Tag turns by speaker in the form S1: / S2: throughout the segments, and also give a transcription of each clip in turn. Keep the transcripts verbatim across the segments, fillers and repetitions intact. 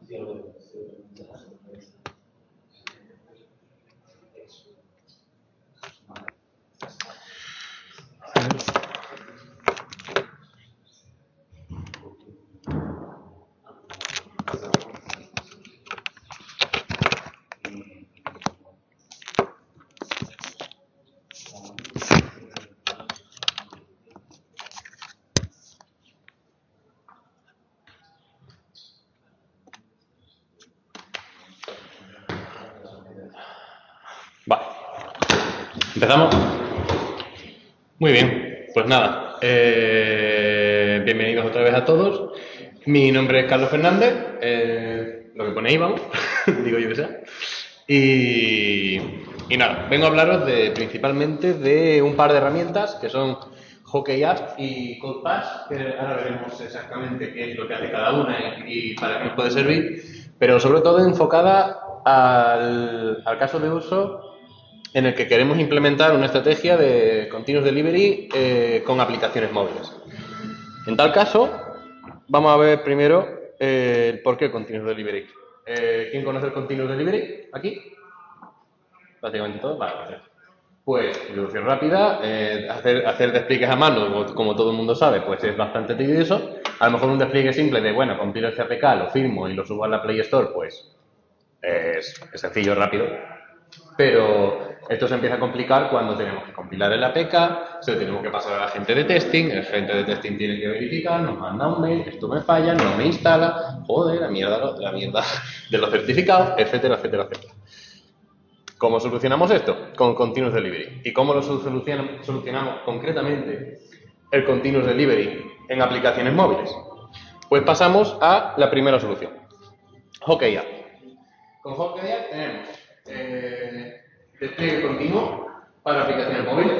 S1: Vale. ¿Empezamos? Muy bien. Pues nada. Eh, bienvenidos otra vez a todos. Mi nombre es Carlos Fernández. Eh, lo que pone ahí, vamos. Digo yo que sea. Y, y nada, vengo a hablaros de, principalmente de un par de herramientas que son Hockey App y CodePass, que ahora veremos exactamente qué es lo que hace cada una y, y para qué nos puede servir, pero sobre todo enfocada al, al caso de uso en el que queremos implementar una estrategia de Continuous Delivery eh, con aplicaciones móviles. En tal caso, vamos a ver primero eh, el por qué Continuous Delivery. Eh, ¿Quién conoce el Continuous Delivery? ¿Aquí? Prácticamente todo. Vale, perfecto. Pues, solución rápida, eh, hacer, hacer despliegues a mano, como todo el mundo sabe, pues es bastante tedioso. A lo mejor un despliegue simple de, bueno, compilo el C P K, lo firmo y lo subo a la Play Store, pues es, es sencillo, rápido. Pero esto se empieza a complicar cuando tenemos que compilar el A P K, se lo tenemos que pasar a la gente de testing, el gente de testing tiene que verificar, nos manda un mail, esto me falla, no me instala, joder, la mierda, la mierda de los certificados, etcétera, etcétera, etcétera. ¿Cómo solucionamos esto? Con Continuous Delivery. ¿Y cómo lo solucionamos, solucionamos concretamente el Continuous Delivery en aplicaciones móviles? Pues pasamos a la primera solución, Hockey App. Con Hockey App tenemos eh, despliegue continuo para aplicaciones móviles.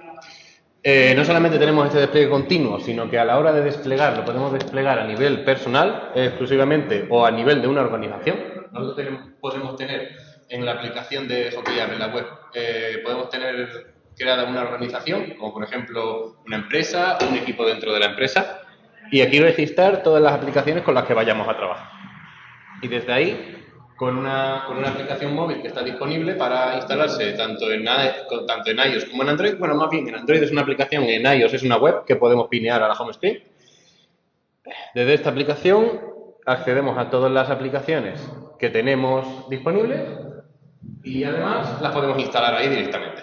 S1: Eh, no solamente tenemos este despliegue continuo, sino que a la hora de desplegar lo podemos desplegar a nivel personal eh, exclusivamente o a nivel de una organización. Nosotros tenemos, podemos tener en la aplicación de Hockey App en la web, eh, podemos tener creada una organización, como por ejemplo una empresa, un equipo dentro de la empresa, y aquí registrar todas las aplicaciones con las que vayamos a trabajar. Y desde ahí, con una, con una aplicación móvil que está disponible para instalarse tanto en, tanto en iOS como en Android. Bueno, más bien en Android es una aplicación, en iOS es una web que podemos pinear a la home screen. Desde esta aplicación accedemos a todas las aplicaciones que tenemos disponibles y además las podemos instalar ahí directamente.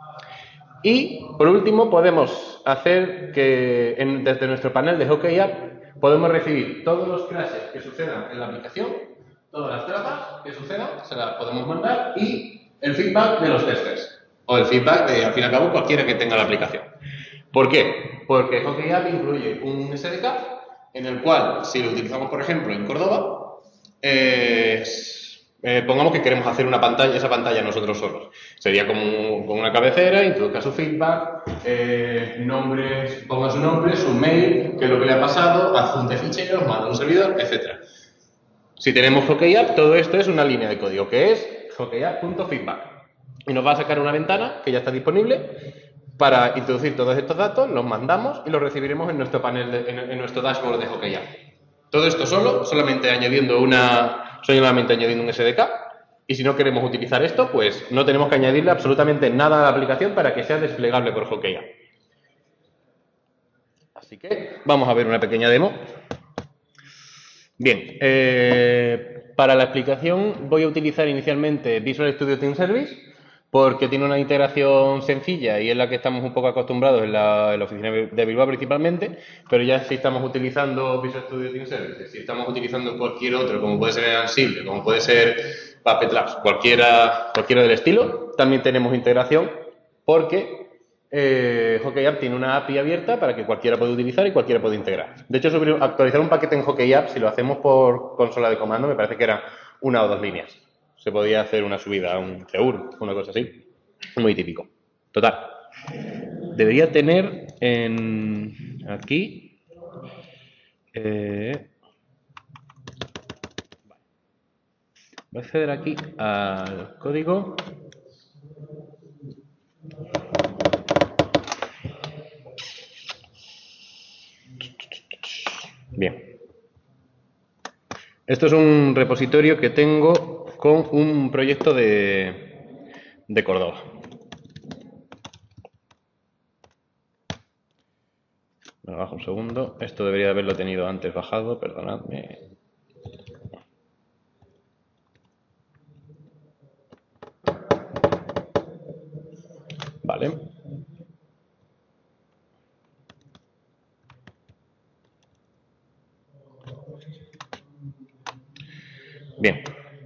S1: Y, por último, podemos hacer que en, desde nuestro panel de Hockey App podemos recibir todos los crashes que sucedan en la aplicación, todas las trazas que sucedan, se las podemos mandar, y el feedback de los testers, o el feedback de, al fin y al cabo, cualquiera que tenga la aplicación. ¿Por qué? Porque Hockey App incluye un S D K en el cual, si lo utilizamos, por ejemplo, en Córdoba, eh, eh, pongamos que queremos hacer una pantalla, esa pantalla nosotros solos. Sería como con una cabecera, introduzca su feedback, eh, nombre, ponga su nombre, su mail, qué es lo que le ha pasado, adjunte ficheros, manda un servidor, etcétera. Si tenemos Hockey App, todo esto es una línea de código que es hockeyapp.feedback. Y nos va a sacar una ventana que ya está disponible para introducir todos estos datos, los mandamos y los recibiremos en nuestro panel, de, en, en nuestro dashboard de Hockey App. Todo esto solo, solamente añadiendo una, solamente añadiendo un S D K. Y si no queremos utilizar esto, pues no tenemos que añadirle absolutamente nada a la aplicación para que sea desplegable por Hockey App. Así que vamos a ver una pequeña demo. Bien, eh, para la explicación voy a utilizar inicialmente Visual Studio Team Service porque tiene una integración sencilla y es la que estamos un poco acostumbrados en la, en la oficina de Bilbao principalmente, pero ya si estamos utilizando Visual Studio Team Service, si estamos utilizando cualquier otro, como puede ser Ansible, como puede ser Puppet Labs, cualquiera, cualquiera del estilo, también tenemos integración porque Eh, Hockey App tiene una A P I abierta para que cualquiera pueda utilizar y cualquiera pueda integrar. De hecho, subir, actualizar un paquete en Hockey App, si lo hacemos por consola de comando, me parece que era una o dos líneas. Se podía hacer una subida a un C E U R, una cosa así. Muy típico. Total. Debería tener en aquí. Eh, voy a acceder aquí al código. Bien. Esto es un repositorio que tengo con un proyecto de, de Córdoba. Me bajo un segundo. Esto debería haberlo tenido antes bajado, perdonadme. Vale. Bien.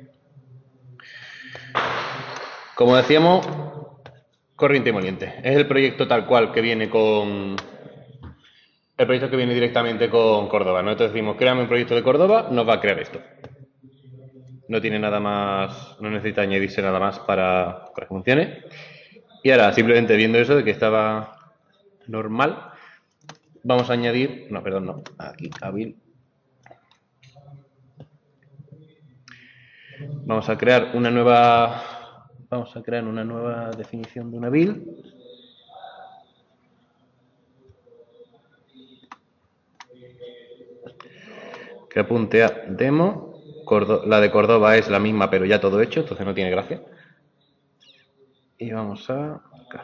S1: Como decíamos, corriente y moliente. Es el proyecto tal cual que viene con... El proyecto que viene directamente con Córdoba. Nosotros decimos, créame un proyecto de Córdoba, nos va a crear esto. No tiene nada más, no necesita añadirse nada más para, para que funcione. Y ahora, simplemente viendo eso de que estaba normal, vamos a añadir, no, perdón, no, aquí, hábil. Vamos a crear una nueva, vamos a crear una nueva definición de una build. Que apunte a demo. La de Córdoba es la misma, pero ya todo hecho, entonces no tiene gracia. Y vamos a...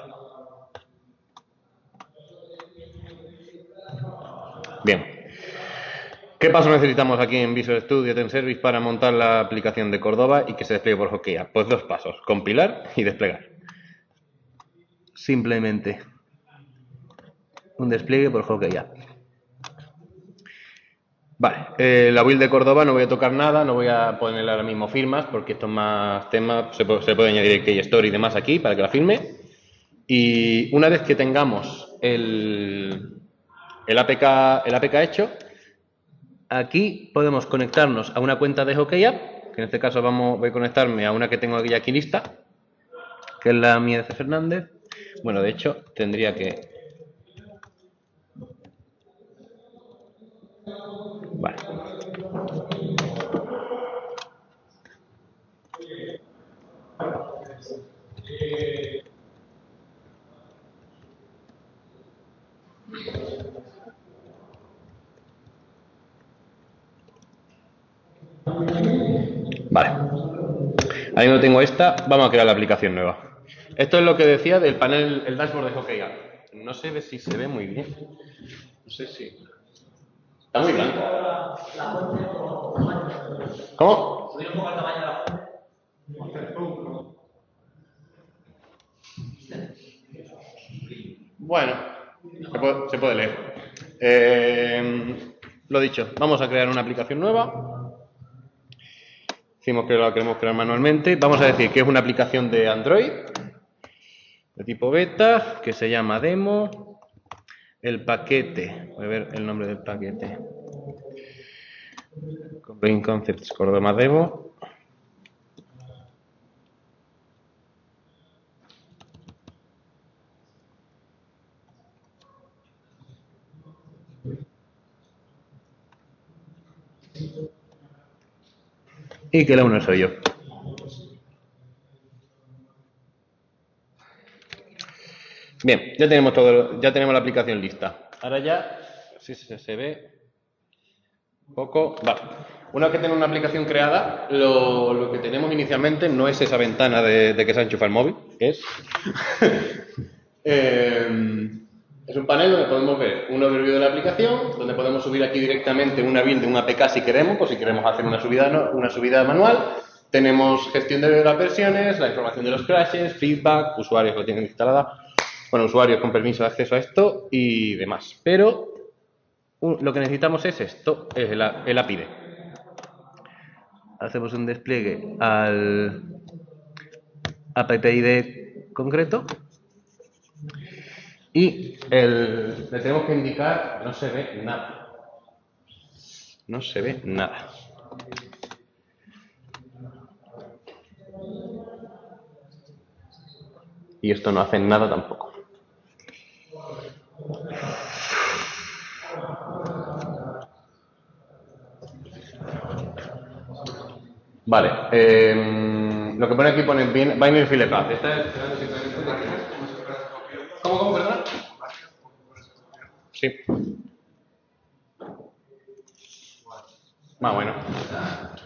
S1: Bien. ¿Qué paso necesitamos aquí en Visual Studio Ten Service para montar la aplicación de Córdoba y que se despliegue por Hotkey? Pues dos pasos, compilar y desplegar. Simplemente un despliegue por Hotkey. Vale, eh, la build de Córdoba no voy a tocar nada, no voy a ponerle ahora mismo firmas porque estos más temas se puede, se puede añadir el keystore y demás aquí para que la firme. Y una vez que tengamos el, el, A P K, el A P K hecho, aquí podemos conectarnos a una cuenta de HotkeyApp, que en este caso vamos, voy a conectarme a una que tengo aquí, aquí lista, que es la mía de C. Fernández. Bueno, de hecho, tendría que... Vale. Vale. Ahí no tengo esta, vamos a crear la aplicación nueva. Esto es lo que decía del panel, el dashboard de HotkeyApp. No sé si se ve muy bien. No sé si... Está muy blanco. ¿Cómo? Subir un poco el tamaño de la fuente. Bueno, se puede, se puede leer. Eh, lo dicho, vamos a crear una aplicación nueva. Decimos que la queremos crear manualmente. Vamos a decir que es una aplicación de Android de tipo beta que se llama demo. El paquete, voy a ver el nombre del paquete. Brain Concepts Córdoba Demo. Y que la uno soy yo. Bien, ya tenemos todo, ya tenemos la aplicación lista. Ahora ya, si se, se ve un poco, vale. Una vez que tenemos una aplicación creada, lo, lo que tenemos inicialmente no es esa ventana de, de que se enchufa el móvil, es eh, es un panel donde podemos ver un overview de la aplicación, donde podemos subir aquí directamente una build de un A P K si queremos, pues si queremos hacer una subida, una subida manual. Tenemos gestión de las versiones, la información de los crashes, feedback, usuarios lo tienen instalada. Bueno, usuarios con permiso de acceso a esto y demás. Pero uh, lo que necesitamos es esto, es el, el A P I D. Hacemos un despliegue al app I D concreto y el, le tenemos que indicar, no se ve nada. No se ve nada. Y esto no hace nada tampoco. Vale, eh, lo que pone aquí pone binary file path. ¿Cómo, cómo, perdón? Sí. Más bueno.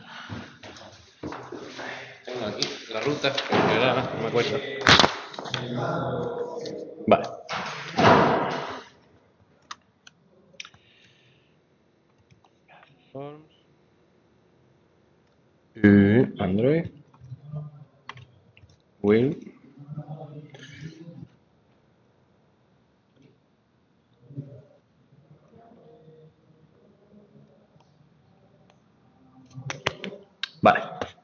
S1: ruta, no me acuerdo. Vale. Y Android. Will. Vale.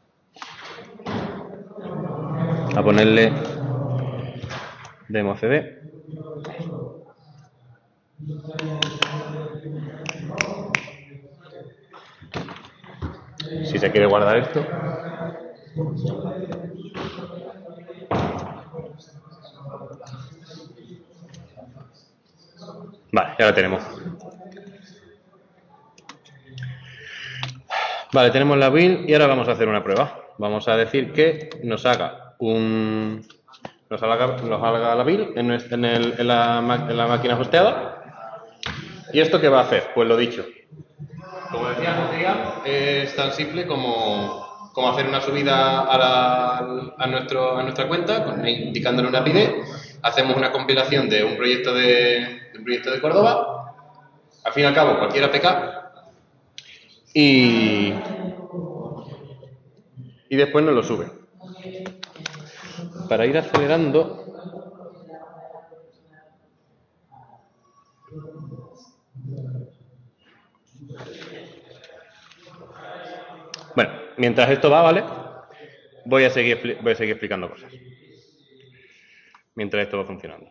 S1: A ponerle demo C D. Si se quiere guardar esto. Vale, ya lo tenemos. Vale, tenemos la build y ahora vamos a hacer una prueba. Vamos a decir que nos haga un nos haga, nos haga la build en, en, el, en, la, en la máquina hosteada. ¿Y esto qué va a hacer? Pues lo dicho. Como decía José, es tan simple como, como hacer una subida a, la, a, nuestro, a nuestra cuenta, con, indicándole una I D. Hacemos una compilación de un proyecto de, de un proyecto de Córdoba. Al fin y al cabo, cualquier A P K. Y, y después nos lo sube. Para ir acelerando, bueno, mientras esto va, ¿vale? Voy a seguir, voy a seguir explicando cosas. Mientras esto va funcionando.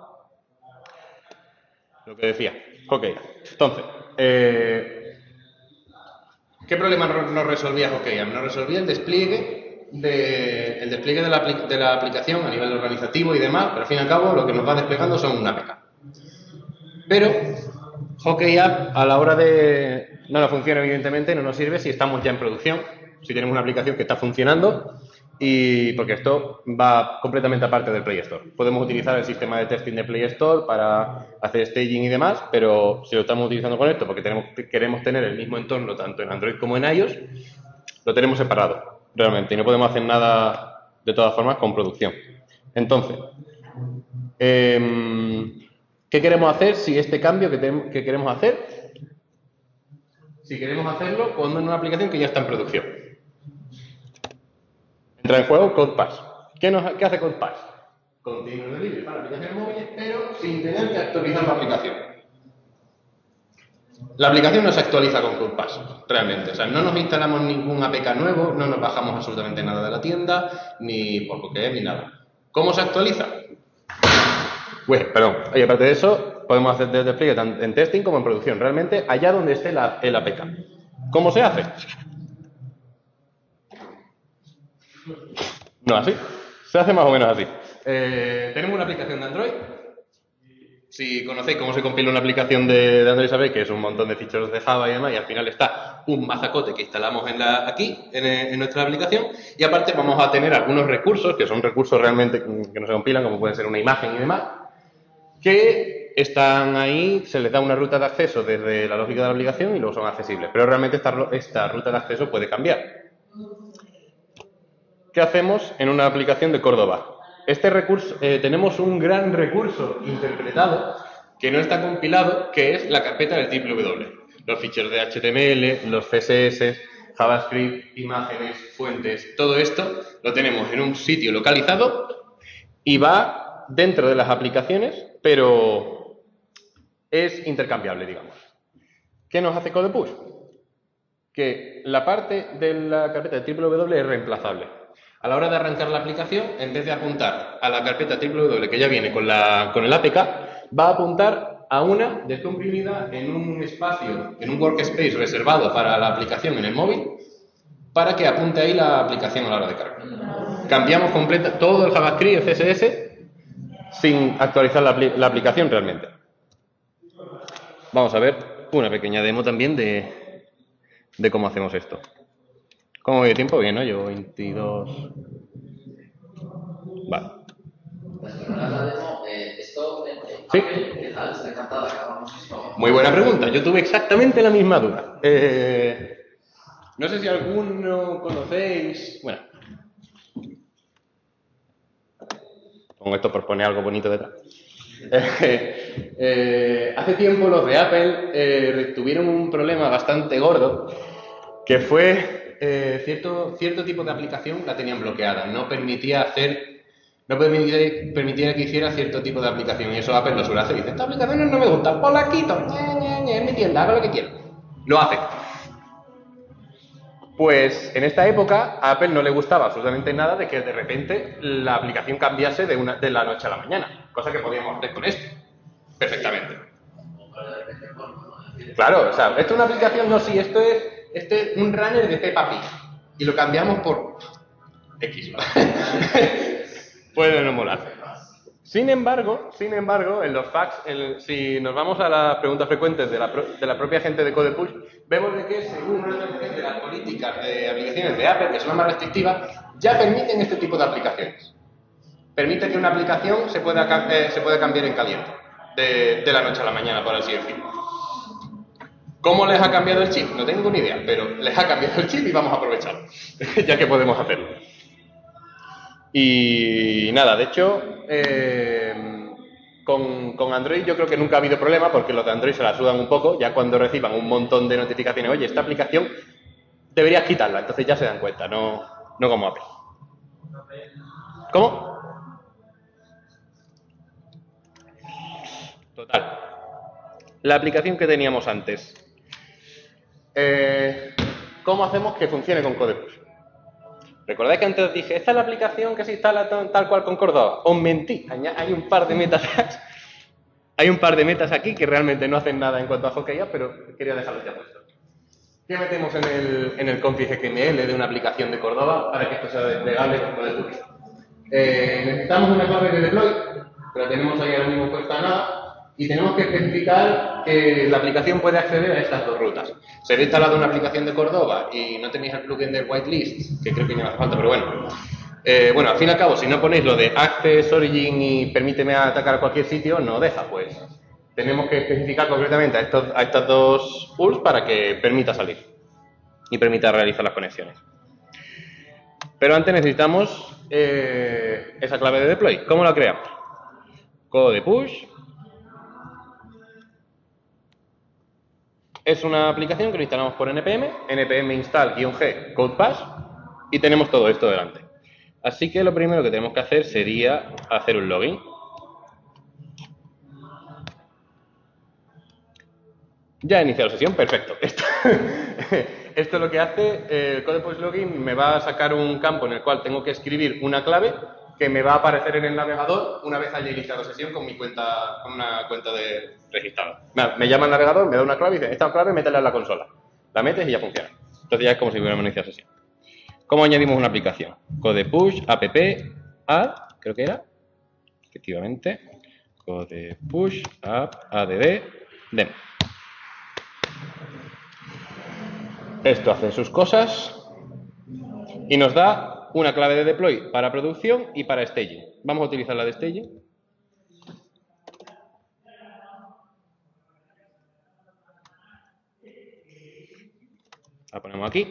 S1: Lo que decía. Ok, entonces, eh, ¿qué problema nos resolvía HockeyApp? Nos resolvía el despliegue, de, el despliegue de, la, de la aplicación a nivel organizativo y demás, pero al fin y al cabo lo que nos va desplegando son una A P K. Pero HockeyApp a la hora de... no nos funciona, evidentemente, no nos sirve si estamos ya en producción, si tenemos una aplicación que está funcionando, y porque esto va completamente aparte del Play Store. Podemos utilizar el sistema de testing de Play Store para hacer staging y demás, pero si lo estamos utilizando con esto porque tenemos, queremos tener el mismo entorno tanto en Android como en iOS, lo tenemos separado realmente y no podemos hacer nada de todas formas con producción. Entonces, eh, ¿qué queremos hacer si este cambio que, te, que queremos hacer, si queremos hacerlo con una aplicación que ya está en producción? Entra en juego CodePass. ¿Qué, nos, ¿Qué hace CodePass? Continuo libre para aplicaciones móviles, pero sin tener que actualizar la aplicación. La aplicación no se actualiza con CodePass, realmente. O sea, no nos instalamos ningún A P K nuevo, no nos bajamos absolutamente nada de la tienda, ni por lo que es, ni nada. ¿Cómo se actualiza? Pues, perdón. Y aparte de eso, podemos hacer despliegue tanto en testing como en producción. Realmente, allá donde esté la, el A P K. ¿Cómo se hace? No así. Se hace más o menos así. Eh, tenemos una aplicación de Android. Si conocéis cómo se compila una aplicación de, de Android, sabéis que es un montón de ficheros de Java y demás, y al final está un mazacote que instalamos en la, aquí, en, en nuestra aplicación, y aparte vamos a tener algunos recursos, que son recursos realmente que no se compilan, como pueden ser una imagen y demás, que están ahí, se les da una ruta de acceso desde la lógica de la aplicación y luego son accesibles. Pero realmente esta, esta ruta de acceso puede cambiar. ¿Qué hacemos en una aplicación de Córdoba? Este recurso, eh, tenemos un gran recurso interpretado que no está compilado, que es la carpeta del triple W. Los ficheros de H T M L, los C S S, JavaScript, imágenes, fuentes, todo esto lo tenemos en un sitio localizado y va dentro de las aplicaciones, pero es intercambiable, digamos. ¿Qué nos hace CodePush? Que la parte de la carpeta de triple W es reemplazable. A la hora de arrancar la aplicación, en vez de apuntar a la carpeta triple W que ya viene con, la, con el A P K, va a apuntar a una descomprimida en un espacio, en un workspace reservado para la aplicación en el móvil, para que apunte ahí la aplicación a la hora de cargar. Cambiamos completa, todo el JavaScript, el C S S, sin actualizar la, la aplicación realmente. Vamos a ver una pequeña demo también de, de cómo hacemos esto. ¿Cómo voy de tiempo? Bien, ¿no? Llevo veintidós... Vale. Sí. Muy buena pregunta. Yo tuve exactamente la misma duda. Eh, no sé si alguno conocéis... Bueno, Pongo esto por poner algo bonito detrás. Eh, eh, hace tiempo los de Apple eh, tuvieron un problema bastante gordo, que fue eh, cierto, cierto tipo de aplicación la tenían bloqueada, no permitía hacer, no permitía, permitía que hiciera cierto tipo de aplicación, y eso Apple lo suele hacer. Dice, esta aplicación no me gusta, pues la quito, ñe, ñe, ñe, es mi tienda, hago lo que quiero. Lo hace. Pues en esta época a Apple no le gustaba absolutamente nada de que de repente la aplicación cambiase de, una, de la noche a la mañana, cosa que podíamos hacer con esto perfectamente. Claro, o sea, esto es una aplicación, no, sí, esto es, esto es un runner de Peppa Pig y lo cambiamos por X. Puede no molar. Sin embargo, sin embargo, en los facts, el, si nos vamos a las preguntas frecuentes de la, de la propia gente de CodePush, vemos de que según de las políticas de aplicaciones de Apple, que son las más restrictivas, ya permiten este tipo de aplicaciones. Permite que una aplicación se pueda, eh, se pueda cambiar en caliente, de, de la noche a la mañana, por así decirlo. ¿Cómo les ha cambiado el chip? No tengo ni idea, pero les ha cambiado el chip y vamos a aprovecharlo, ya que podemos hacerlo. Y nada, de hecho, eh, con, con Android yo creo que nunca ha habido problema, porque los de Android se la sudan un poco, ya cuando reciban un montón de notificaciones, oye, esta aplicación deberías quitarla, entonces ya se dan cuenta, no, no como Apple. ¿Cómo? Total. La aplicación que teníamos antes. Eh, ¿Cómo hacemos que funcione con CodePush? ¿Recordáis que antes os dije, esta es la aplicación que se instala tal cual con Córdoba? Os mentí, hay un par de metas, hay un par de metas aquí que realmente no hacen nada en cuanto a Hockey, pero quería dejarlos ya puestos. ¿Qué metemos en el, en el config X M L de una aplicación de Córdoba para que esto sea desplegable con CodePush? Eh, necesitamos una clave de deploy, que la tenemos ahí ahora mismo puesta a nada, y tenemos que especificar que la aplicación puede acceder a estas dos rutas. Si habéis instalado una aplicación de Córdoba y no tenéis el plugin de whitelist, que creo que ya no hace falta, pero bueno. Eh, bueno, al fin y al cabo, si no ponéis lo de access, origin y permíteme atacar a cualquier sitio, no deja, pues. Tenemos que especificar concretamente a estos, a estas dos U R Ls para que permita salir y permita realizar las conexiones. Pero antes necesitamos eh, esa clave de deploy. ¿Cómo la creamos? CodePush. Es una aplicación que lo instalamos por npm, npm install-g codepass, y tenemos todo esto delante. Así que lo primero que tenemos que hacer sería hacer un login. Ya he iniciado sesión, perfecto. Esto, esto es lo que hace el CodePush login, me va a sacar un campo en el cual tengo que escribir una clave que me va a aparecer en el navegador una vez haya iniciado sesión con mi cuenta, con una cuenta de registrada. Me llama el navegador, me da una clave y dice, esta clave métela en la consola. La metes y ya funciona. Entonces ya es como si hubiéramos iniciado sesión. ¿Cómo añadimos una aplicación? CodePush, app, add, creo que era, efectivamente, CodePush, app, add, demo. Esto hace sus cosas y nos da una clave de deploy para producción y para staging. Vamos a utilizar la de staging. La ponemos aquí.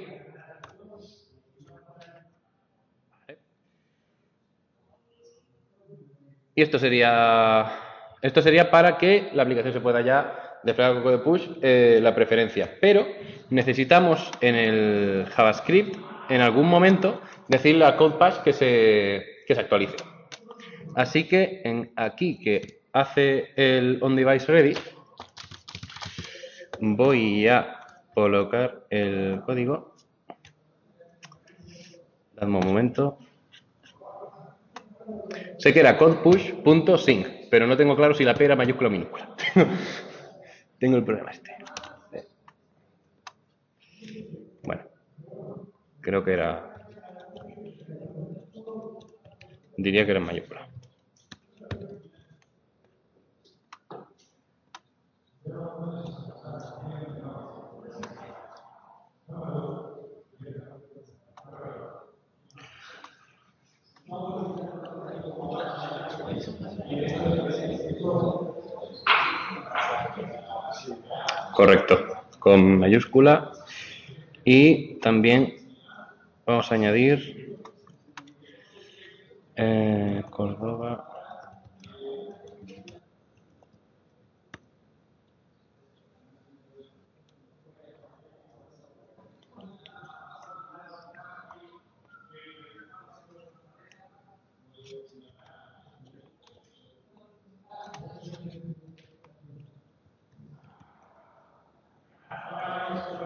S1: Y esto sería, esto sería para que la aplicación se pueda ya desplegar con CodePush eh, la preferencia. Pero necesitamos en el JavaScript, en algún momento, decirle a CodePush que se, que se actualice. Así que en aquí que hace el onDeviceReady, voy a colocar el código. Dadme un momento. Sé que era codepush.sync, pero no tengo claro si la P era mayúscula o minúscula. Tengo el problema este. Bueno, creo que era... Diría que era en mayúscula. Correcto, con mayúscula. Y también vamos a añadir eh, Córdoba.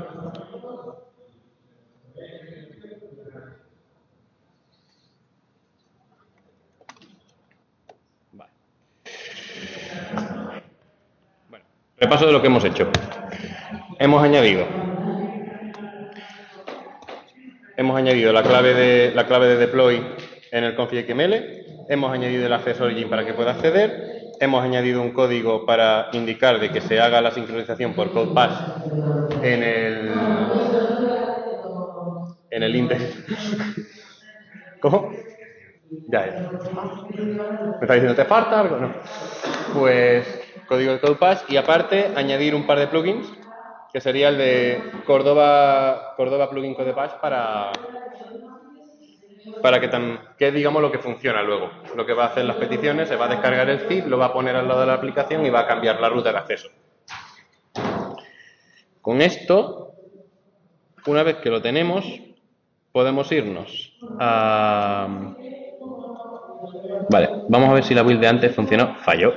S1: Vale. Bueno, repaso de lo que hemos hecho. Hemos añadido hemos añadido la clave de la clave de deploy en el config X M L, hemos añadido el access origin para que pueda acceder, hemos añadido un código para indicar de que se haga la sincronización por CodePass en el en el index. ¿Cómo? Ya, ya. ¿Me está diciendo te falta algo? No. Pues código de CodePass y aparte añadir un par de plugins que sería el de Córdoba Córdoba plugin CodePass para para que, tan, que es, digamos, lo que funciona luego. Lo que va a hacer las peticiones, se va a descargar el zip, lo va a poner al lado de la aplicación y va a cambiar la ruta de acceso. Con esto, una vez que lo tenemos, podemos irnos a... Vale, vamos a ver si la build de antes funcionó. Falló.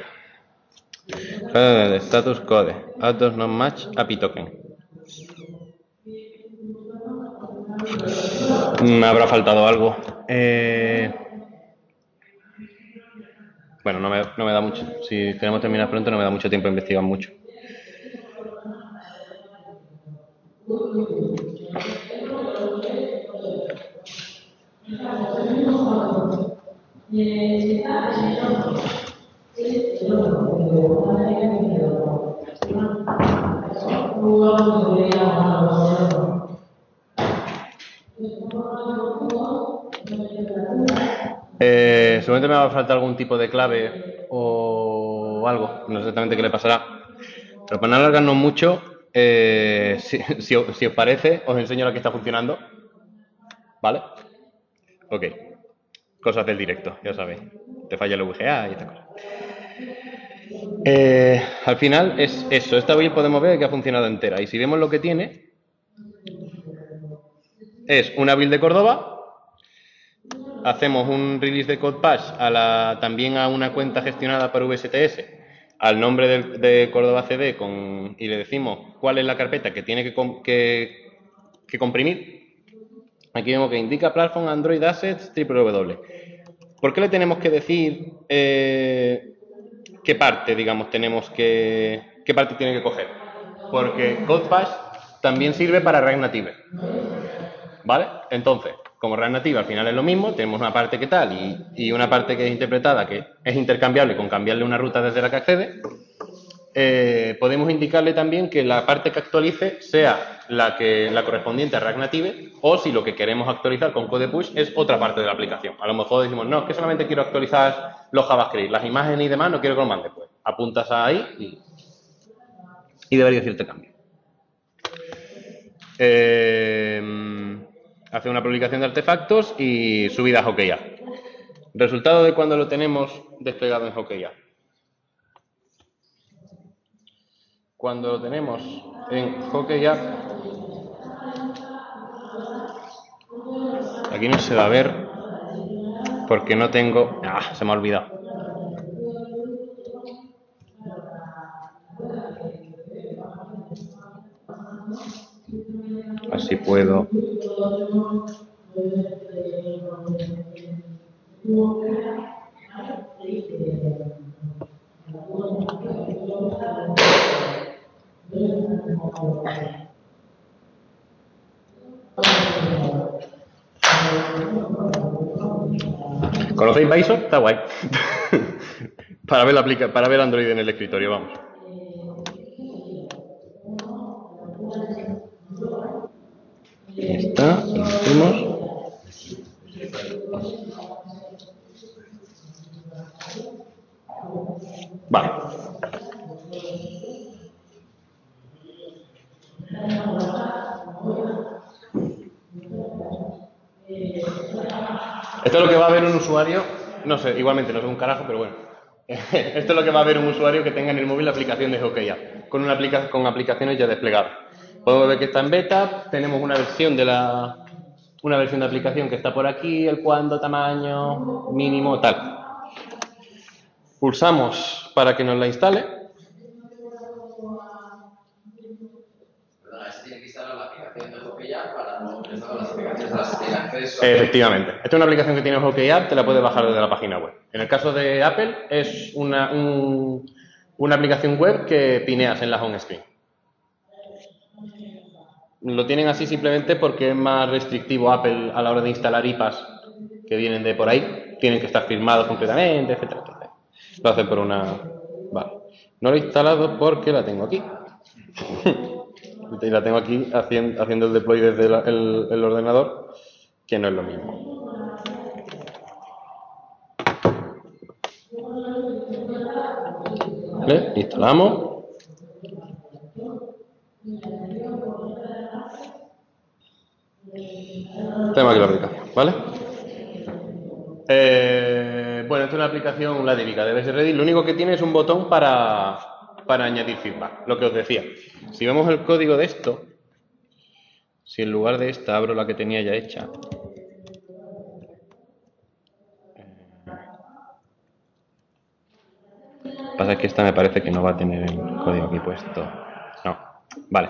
S1: Status code. Add does not match A P I token. Me habrá faltado algo. Eh... Bueno, no me, no me da mucho. Si queremos terminar pronto, no me da mucho tiempo a investigar mucho. Eh, seguramente me va a faltar algún tipo de clave o algo, no sé exactamente qué le pasará. Pero para no alargarnos mucho, eh, si, si, si os parece, os enseño la que está funcionando. ¿Vale? Ok. Cosas del directo, ya sabéis. Te falla el V G A y estas cosas. Eh, al final es eso. Esta build podemos ver que ha funcionado entera. Y si vemos lo que tiene, es una build de Córdoba. Hacemos un release de CodePass a la, también a una cuenta gestionada por V S T S al nombre de, de Córdoba C D con, y le decimos cuál es la carpeta que tiene que, que, que comprimir. Aquí vemos que indica Platform Android Assets www. ¿Por qué le tenemos que decir eh, qué parte, digamos, tenemos que qué parte tiene que coger? Porque CodePass también sirve para React Native. ¿Vale? Entonces, como React Native al final es lo mismo, tenemos una parte que tal y, y una parte que es interpretada, que es intercambiable con cambiarle una ruta desde la que accede. Eh, podemos indicarle también que la parte que actualice sea la, que, la correspondiente a React Native, o si lo que queremos actualizar con Code Push es otra parte de la aplicación. A lo mejor decimos, no, es que solamente quiero actualizar los JavaScript, las imágenes y demás no quiero que lo mande. Pues apuntas ahí y, y debería decirte cambio. Eh, hace una publicación de artefactos y subida a Hockey App. Resultado de cuando lo tenemos desplegado en Hockey App. Cuando lo tenemos en Hockey App, aquí no se va a ver porque no tengo... Ah, se me ha olvidado. Así puedo... ¿Conocéis Bison? Está guay. para, ver la aplica para ver Android en el escritorio, vamos. Ahí está, lo hacemos. Vale. Esto es lo que va a ver un usuario, no sé, igualmente no sé un carajo, pero bueno. Esto es lo que va a ver un usuario que tenga en el móvil la aplicación de Hockey App, con, una aplica con aplicaciones ya desplegadas. Podemos ver que está en beta, tenemos una versión de la una versión de aplicación que está por aquí, el cuándo, tamaño, mínimo, tal. Pulsamos para que nos la instale.
S2: Perdona, ese tiene que instalar la
S1: Efectivamente. Esta es una aplicación que tiene HockeyApp, te la puedes bajar desde la página web. En el caso de Apple, es una, un, una aplicación web que pineas en la home screen. Lo tienen así simplemente porque es más restrictivo Apple a la hora de instalar I P As que vienen de por ahí. Tienen que estar firmados completamente, etcétera, etcétera. Lo hacen por una... Vale. No lo he instalado porque la tengo aquí. Y la tengo aquí haciendo, haciendo el deploy desde el, el, el ordenador, que no es lo mismo. ¿Vale? Instalamos. Tenemos aquí la aplicación, ¿vale? Eh, bueno, esta es una aplicación, la típica de B S Ready. Lo único que tiene es un botón para, para añadir feedback, lo que os decía. Si vemos el código de esto, si en lugar de esta abro la que tenía ya hecha, pasa que esta me parece que no va a tener el código aquí puesto. No, vale.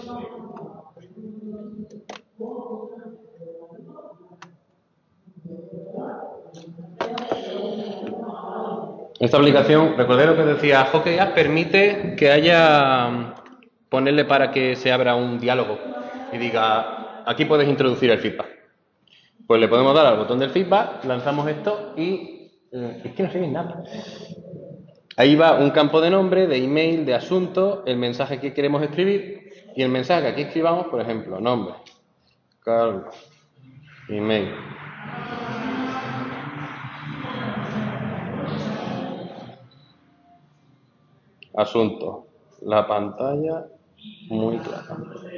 S1: Esta aplicación, recordé lo que decía, HockeyApp permite que haya, ponerle para que se abra un diálogo y diga, aquí puedes introducir el feedback. Pues le podemos dar al botón del feedback, lanzamos esto y eh, es que no se ve nada. Ahí va un campo de nombre, de email, de asunto, el mensaje que queremos escribir y el mensaje que aquí escribamos, por ejemplo, nombre, Carlos, email. Asunto, la pantalla muy clara.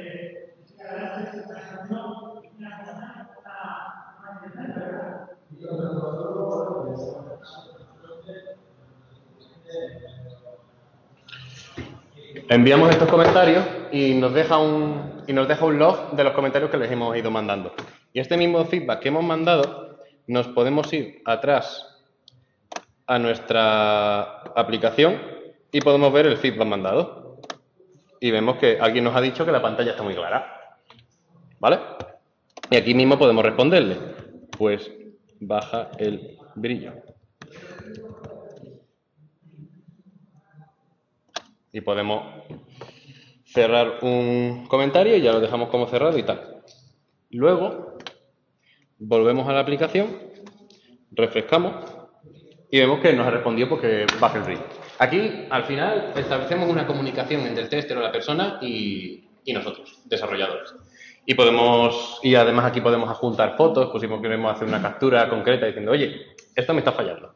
S1: Enviamos estos comentarios y nos deja un y nos deja un log de los comentarios que les hemos ido mandando. Y este mismo feedback que hemos mandado, nos podemos ir atrás a nuestra aplicación y podemos ver el feedback mandado. Y vemos que alguien nos ha dicho que la pantalla está muy clara. ¿Vale? Y aquí mismo podemos responderle. Pues baja el brillo. Y podemos cerrar un comentario y ya lo dejamos como cerrado y tal. Luego, volvemos a la aplicación, refrescamos y vemos que nos ha respondido porque baja el brillo. Aquí, al final, establecemos una comunicación entre el tester o la persona y, y nosotros, desarrolladores. Y podemos, y además aquí podemos adjuntar fotos, pues si queremos hacer una captura concreta diciendo, oye, esto me está fallando.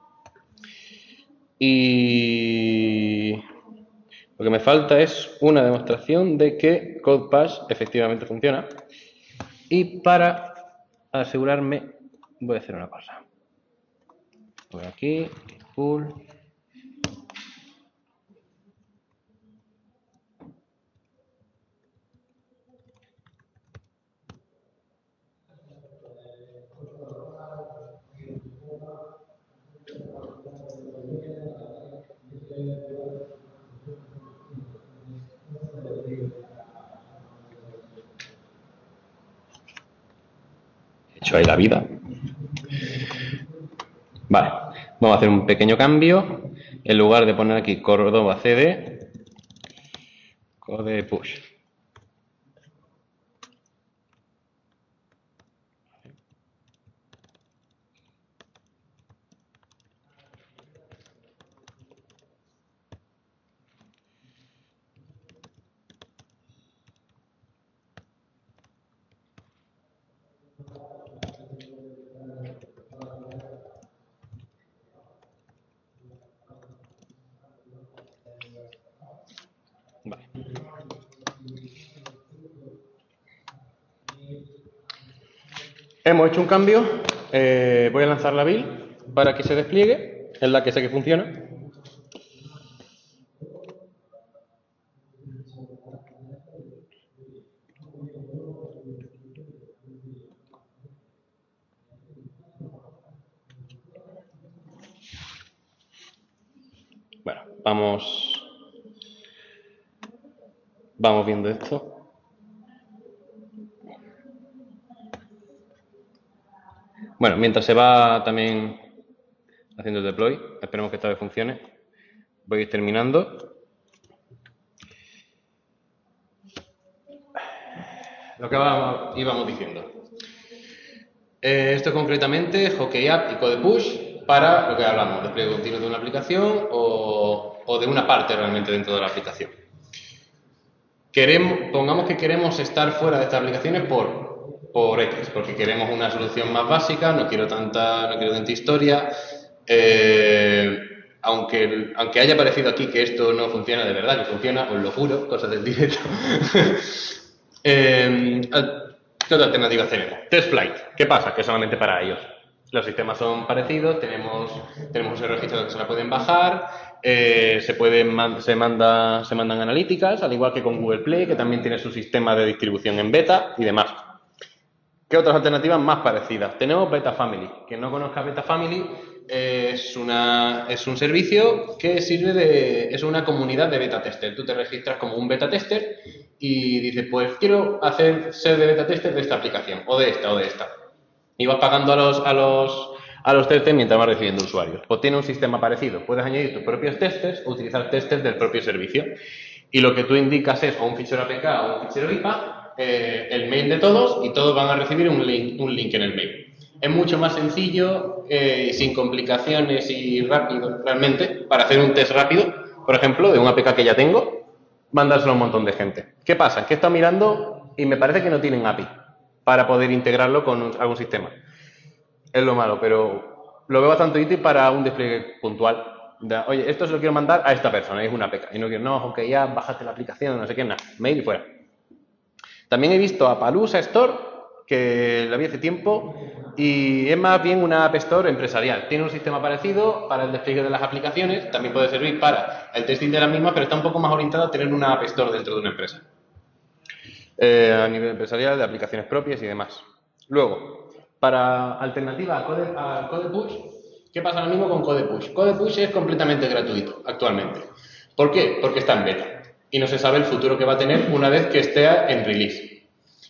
S1: Y lo que me falta es una demostración de que CodePass efectivamente funciona. Y para asegurarme, voy a hacer una cosa. Voy aquí, pull. He hecho ahí la vida. Vale, vamos a hacer un pequeño cambio. En lugar de poner aquí Córdoba C D, code push. Vale. Hemos hecho un cambio. Eh, voy a lanzar la build para que se despliegue. Es la que sé que funciona. Bueno, vamos, vamos viendo esto. Bueno, mientras se va también haciendo el deploy, esperemos que esta vez funcione. Voy a ir terminando. Lo que íbamos diciendo. Eh, esto concretamente, Hockey App y Code Push para lo que hablamos, despliegue continuo de una aplicación o, o de una parte realmente dentro de la aplicación. Queremos, pongamos que queremos estar fuera de estas aplicaciones por, por X, porque queremos una solución más básica, no quiero tanta, no quiero tanta historia. Eh, aunque, aunque haya parecido aquí que esto no funciona de verdad, que funciona, os lo juro, cosas del directo. eh, ¿Qué otra alternativa tenemos? TestFlight. ¿Qué pasa? Que solamente para ellos. Los sistemas son parecidos, tenemos, tenemos un registro que se la pueden bajar, eh, se, pueden man se, manda, se mandan analíticas, al igual que con Google Play, que también tiene su sistema de distribución en beta y demás. ¿Qué otras alternativas más parecidas? Tenemos Beta Family. Quien no conozca Beta Family eh, es, una, es un servicio que sirve de... es una comunidad de beta tester. Tú te registras como un beta tester y dices, pues quiero hacer ser de beta tester de esta aplicación, o de esta, o de esta. Y vas pagando a los, a los, a los testers mientras vas recibiendo usuarios. Pues tiene un sistema parecido. Puedes añadir tus propios testers o utilizar testers del propio servicio. Y lo que tú indicas es o un fichero A P K o un fichero I P A, eh, el mail de todos, y todos van a recibir un link, un link en el mail. Es mucho más sencillo, eh, sin complicaciones y rápido, realmente, para hacer un test rápido, por ejemplo, de un A P K que ya tengo, mandárselo a un montón de gente. ¿Qué pasa? Es que he estado mirando y me parece que no tienen A P I para poder integrarlo con un, algún sistema. Es lo malo, pero lo veo bastante útil para un despliegue puntual. De, oye, esto se lo quiero mandar a esta persona, es una A P K. Y no quiero, no, ok, ya bájate la aplicación, no sé qué, nada, mail y fuera. También he visto a Palusa Store, que la vi hace tiempo, y es más bien una App Store empresarial. Tiene un sistema parecido para el despliegue de las aplicaciones, también puede servir para el testing de las mismas, pero está un poco más orientado a tener una App Store dentro de una empresa. Eh, a nivel empresarial, de aplicaciones propias y demás. Luego, para alternativa a Code, a Code Push, ¿qué pasa ahora mismo con Code Push? Code Push es completamente gratuito actualmente. ¿Por qué? Porque está en beta y no se sabe el futuro que va a tener una vez que esté en release.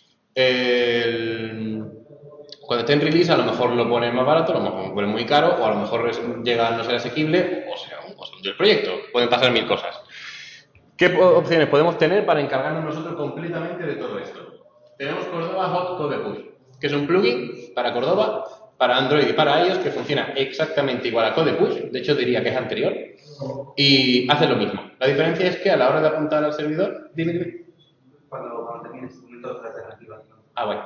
S1: El... Cuando esté en release a lo mejor lo ponen más barato, a lo mejor lo ponen muy caro, o a lo mejor llega a no ser asequible, o sea, un costo del proyecto. Pueden pasar mil cosas. ¿Qué opciones podemos tener para encargarnos nosotros completamente de todo esto? Tenemos Cordova Hot Code Push, que es un plugin para Cordova, para Android y para iOS, que funciona exactamente igual a Code Push, de hecho diría que es anterior, y hace lo mismo. La diferencia es que a la hora de apuntar al servidor, dime, dime.
S2: Cuando, cuando tienes instrumentos de alternativa.
S1: Ah, bueno.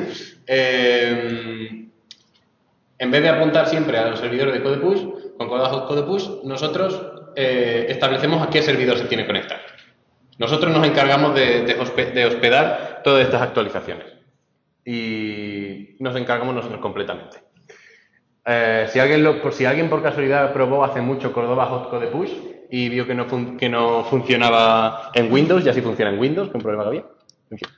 S1: eh, en vez de apuntar siempre a los servidores de Code Push, con Cordova Hot Code Push, nosotros Eh, establecemos a qué servidor se tiene que conectar. Nosotros nos encargamos de, de, de hospedar todas estas actualizaciones y nos encargamos nosotros completamente. Eh, si, alguien lo, por si alguien por casualidad probó hace mucho Cordova Hot Code Push y vio que no, fun, que no funcionaba en Windows, ya sí funciona en Windows, que un problema que había. En fin.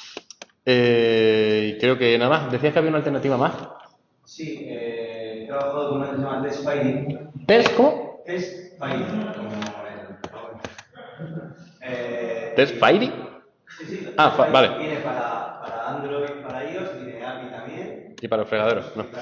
S1: Eh, creo que nada más. ¿Decías que había una alternativa más?
S2: Sí, eh, he trabajado con una que se llama TestFlight.
S1: ¿Test? ¿Cómo?
S2: TestFlight. Eh,
S1: ¿TestFlight?
S2: Sí, sí.
S1: Ah, vale.
S2: Tiene para, para Android, para iOS, tiene A P I también.
S1: Y para los fregaderos, no.
S2: Y para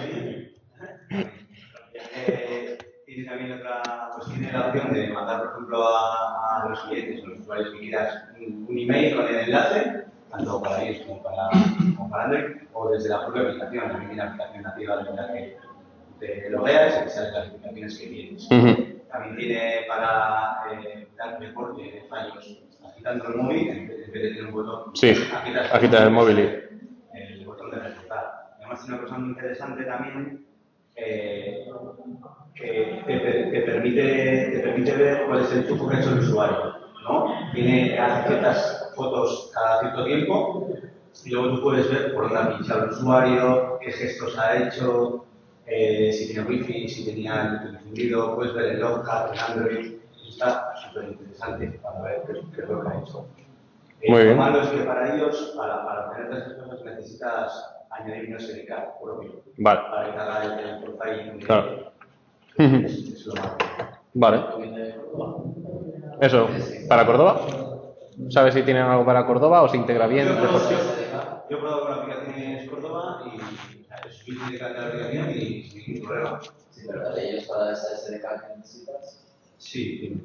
S2: eh, tiene también otra, pues tiene la opción de mandar, por ejemplo, a, a los clientes o los usuarios que quieras un, un email con el enlace, tanto para iOS como para, como para Android, o desde la propia aplicación, la misma aplicación nativa de la que te logueas y te salen las aplicaciones que tienes. Uh-huh. También tiene para eh, dar reporte de fallos agitando el móvil, en vez de tener un botón.
S1: Sí, agitar el móvil.
S2: Y el botón de reportar. Además, tiene una cosa muy interesante también, eh, que te, te, te, permite, te permite ver cuál es el flujo que ha hecho el usuario, ¿no? Tiene, hace ciertas fotos cada cierto tiempo y luego tú puedes ver por dónde ha pinchado el usuario, qué gestos ha hecho, eh, si tiene wifi, si tenía el encendido, puedes ver el logcat en Android. Está súper interesante para ver qué, qué es lo que ha hecho. Eh,
S1: Muy bien.
S2: Lo malo es que para ellos, para, para obtener estas cosas, necesitas añadir un S D K propio.
S1: Vale.
S2: Para que haga el, el profile.
S1: Claro.
S2: Es, es lo malo.
S1: Vale. Eso, ¿para Córdoba? ¿Sabes si tienen algo para Córdoba o se integra bien de por sí?
S2: Yo he probado con aplicaciones Córdoba y es suficiente carga de aplicación y sin ningún problema.
S3: Sí, pero de ellos para esa S D K que necesitas.
S2: Sí.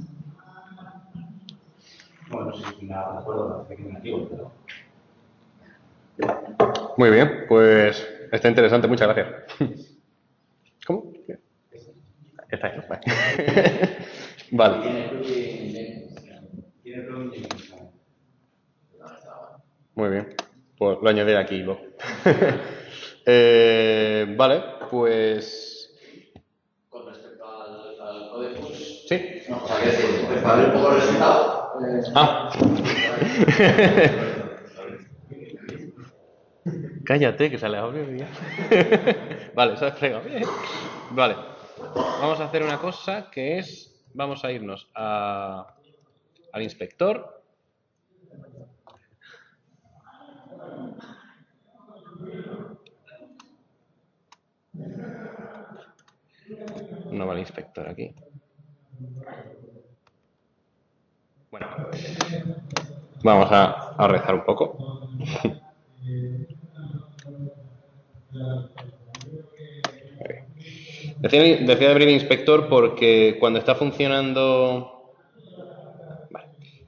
S2: Bueno, no sé si me acuerdo de qué nativo, pero...
S1: Muy bien, pues está interesante, muchas gracias. ¿Cómo? Está ahí, vale. Vale.
S3: Tiene plugin Jenkins.
S2: Tiene plugin Jenkins.
S3: No, está bueno.
S1: Muy bien, pues lo añadiré aquí luego. eh, vale, pues...
S3: Con respecto al, al code push.
S1: Sí.
S3: No, o sea, quiero decir, pues para ver un poco el resultado. Eh,
S1: Ah. Cállate, que se le abre bien. Vale, se ha desplegado bien. Vale, vamos a hacer una cosa que es, vamos a irnos a, al inspector. No va el inspector aquí. Bueno, vamos a, a rezar un poco. Decía, decía de abrir inspector porque cuando está funcionando... Vale.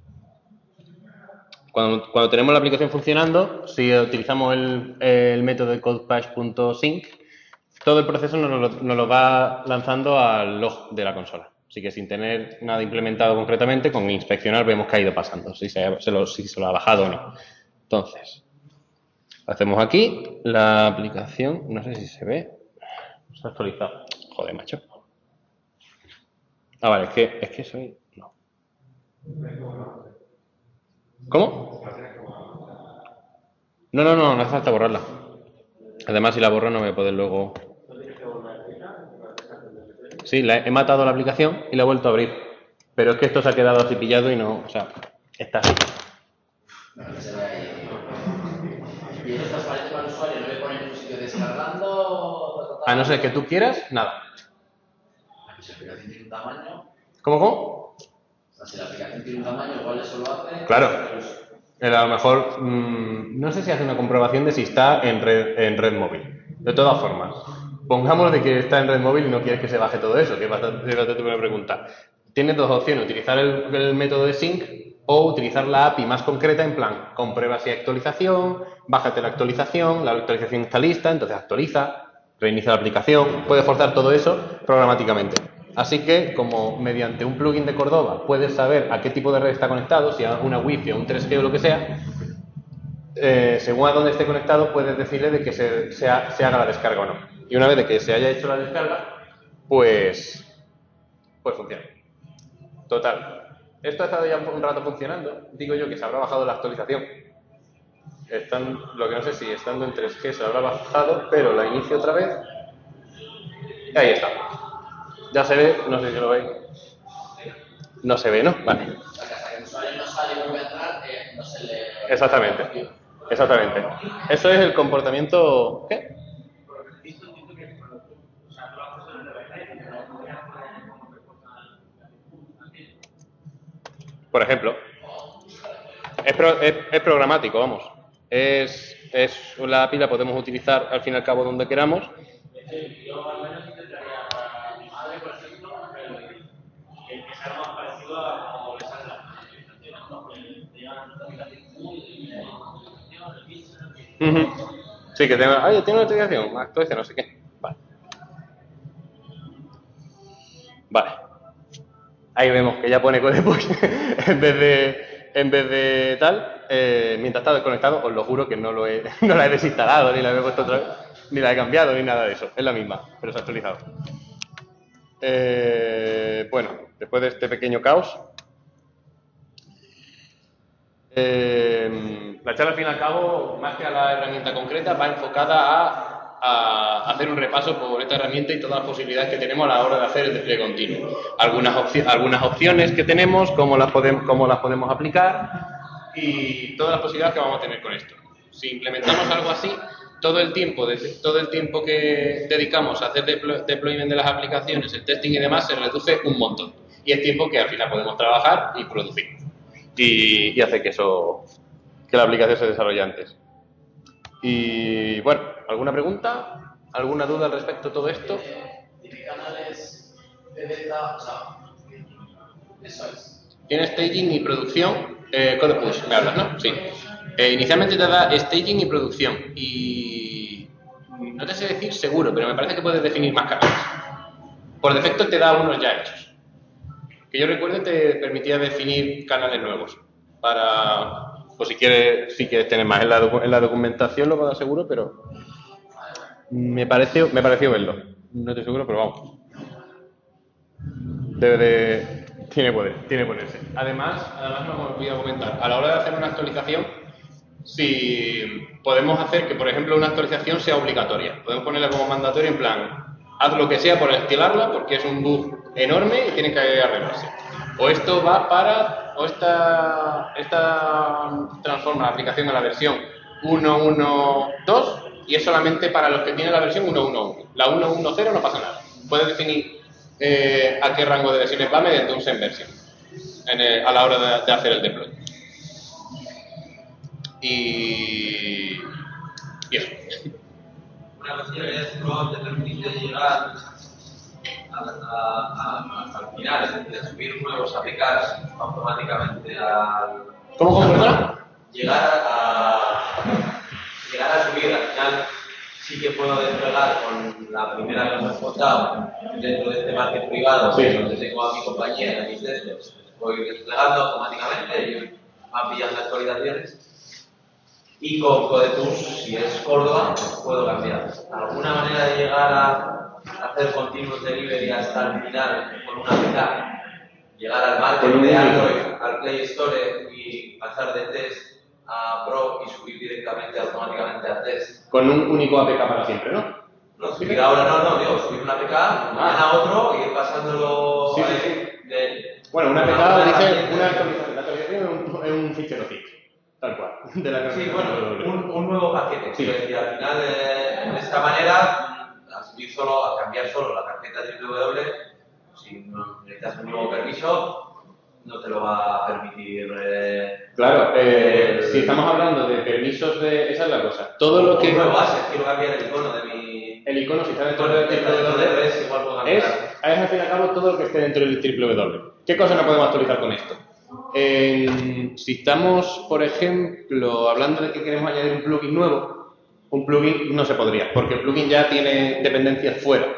S1: Cuando, cuando tenemos la aplicación funcionando, si utilizamos el, el método de codepash.sync, todo el proceso nos lo, nos lo va lanzando al log de la consola. Así que sin tener nada implementado concretamente, con inspeccionar vemos que ha ido pasando, si se, se lo, si se lo ha bajado o no. Entonces, hacemos aquí la aplicación, no sé si se ve, se ha actualizado. Joder, macho. Ah, vale, es que, es que soy... No. ¿Cómo? No, no, no, no hace falta borrarla. Además, si la borro no voy a poder luego... Sí, la he, he matado la aplicación y la he vuelto a abrir. Pero es que esto se ha quedado así pillado y no... O sea, está así.
S3: Bueno, que se ve ahí. Y eso es transparente para el usuario, no le ponen en un sitio descargando.
S1: A no ser que tú quieras, nada.
S3: Si la aplicación tiene un tamaño.
S1: ¿Cómo, cómo?
S3: O sea, si la aplicación tiene un tamaño, igual eso lo hace.
S1: Claro. A lo mejor, mmm, no sé si hace una comprobación de si está en red, en red móvil. De todas formas, pongamos de que está en red móvil y no quieres que se baje todo eso, que es bastante, es bastante buena pregunta. Tienes dos opciones, utilizar el, el método de sync o utilizar la A P I más concreta en plan, comprueba si hay actualización, bájate la actualización, la actualización está lista, entonces actualiza, reinicia la aplicación, puedes forzar todo eso programáticamente. Así que, como mediante un plugin de Cordova puedes saber a qué tipo de red está conectado, si a una Wi-Fi o un tres G o lo que sea, eh, según a dónde esté conectado, puedes decirle de que se, se, ha, se haga la descarga o no. Y una vez de que se haya hecho la descarga, pues, pues funciona. Total. Esto ha estado ya un rato funcionando. Digo yo que se habrá bajado la actualización. Están, lo que no sé si estando en tres G se habrá bajado, pero la inicio otra vez. Y ahí está. Ya se ve, no sé si lo veis. No se ve, ¿no? Vale.
S3: O sea, que hasta que el usuario no sale y vuelve a entrar, eh, no se le...
S1: Exactamente. Exactamente. Eso es el comportamiento... ¿Qué? Por ejemplo. Es, pro, es, es programático, vamos. Es, es la A P I la podemos utilizar al fin y al cabo donde queramos.
S4: Yo al menos intentaría para mi madre, por ejemplo, que sea más parecido a como le sale la actualización, ¿no? Porque te llevan una notificación muy de actualización, el bicho,
S1: Uh-huh. Sí, que tenga... Ay, tiene una actualización, actualización, no sé qué. Vale. Vale. Ahí vemos que ya pone code push en vez de en vez de tal. Eh, mientras está desconectado, os lo juro que no lo he, no la he desinstalado, ni la he puesto otra vez, ni la he cambiado, ni nada de eso. Es la misma, pero se ha actualizado. Eh, bueno, después de este pequeño caos, eh, la charla al fin y al cabo, más que a la herramienta concreta, va enfocada a, a hacer un repaso por esta herramienta y todas las posibilidades que tenemos a la hora de hacer el despliegue continuo. Algunas, opci algunas opciones que tenemos, cómo las, podemos, cómo las podemos aplicar y todas las posibilidades que vamos a tener con esto. Si implementamos algo así, todo el tiempo, de, todo el tiempo que dedicamos a hacer deploy, deployment de las aplicaciones, el testing y demás, se reduce un montón. Y es tiempo que al final podemos trabajar y producir. Y, y hace que eso, que la aplicación se desarrolle antes. Y bueno, ¿alguna pregunta? ¿Alguna duda al respecto de todo esto?
S3: Tiene canales de beta, o sea, eso es.
S1: Tiene staging y producción, eh, code push, me hablas, ¿no? Sí. Eh, inicialmente te da staging y producción y no te sé decir seguro, pero me parece que puedes definir más canales. Por defecto te da unos ya hechos. Que yo recuerde te permitía definir canales nuevos para, pues si quieres, si quieres tener más en la, docu en la documentación lo puedo dar seguro, pero me pareció, me pareció verlo. No estoy seguro, pero vamos. Debe de... Tiene poder, tiene ponerse. Además, además no me voy a comentar, a la hora de hacer una actualización, si podemos hacer que, por ejemplo, una actualización sea obligatoria. Podemos ponerla como mandatoria en plan, haz lo que sea por estilarla, porque es un bug enorme y tiene que arreglarse. O esto va para, o esta, esta transforma la aplicación a la versión uno punto uno punto dos y es solamente para los que tienen la versión uno punto uno punto uno. La uno punto uno punto cero no pasa nada. Puedes definir Eh, a qué rango de versiones va mediante un send version en el, a la hora de, de hacer el deploy. Y, y eso.
S5: Una cosilla que es probable te permite llegar a, a, a, hasta el final, es decir, a subir nuevos A P Ks automáticamente al...
S1: ¿Cómo, cómo, perdona?
S5: Llegar a, llegar a subir, al final sí que puedo desplegar con la primera que nos has contado dentro de este market privado,
S1: sí,
S5: donde tengo a mi compañera, a mis desktop, voy desplegando automáticamente, ellos van pillando actualizaciones. Y con CodeTools, si es Córdoba, puedo cambiar. ¿Alguna manera de llegar a hacer continuous delivery hasta el final con una A P K? Llegar al market de Android, al Play Store y pasar de test a Pro y subir directamente automáticamente a test.
S1: Con un único A P K para siempre, ¿no?
S5: No, subir ahora no, no, digo, subir una A P K, mañana a otro y ir pasándolo
S1: sí, sí,
S5: eh,
S1: sí.
S5: de...
S1: Bueno, una A P K dice una actualización. La actualización es un, es un fichero zip, tal cual. De la
S5: sí, bueno, un, un nuevo paquete.
S1: Sí.
S5: Quiero decir, al final, eh, de esta manera, a subir solo, a cambiar solo la carpeta www, si no necesitas un nuevo permiso, no te lo va a permitir. Eh,
S1: claro, eh,
S5: eh,
S1: si estamos hablando de permisos de... Esa es la cosa. Todo lo que...
S5: Un nuevo asset, quiero cambiar el icono de mi...
S1: El icono, si está dentro
S5: Bueno,
S1: del
S5: dentro de
S1: www,
S5: es igual puedo cambiar.
S1: es, es al fin y al cabo todo lo que esté dentro del www. ¿Qué cosa no podemos actualizar con esto? Eh, si estamos, por ejemplo, hablando de que queremos añadir un plugin nuevo, un plugin no se podría, porque el plugin ya tiene dependencias fuera.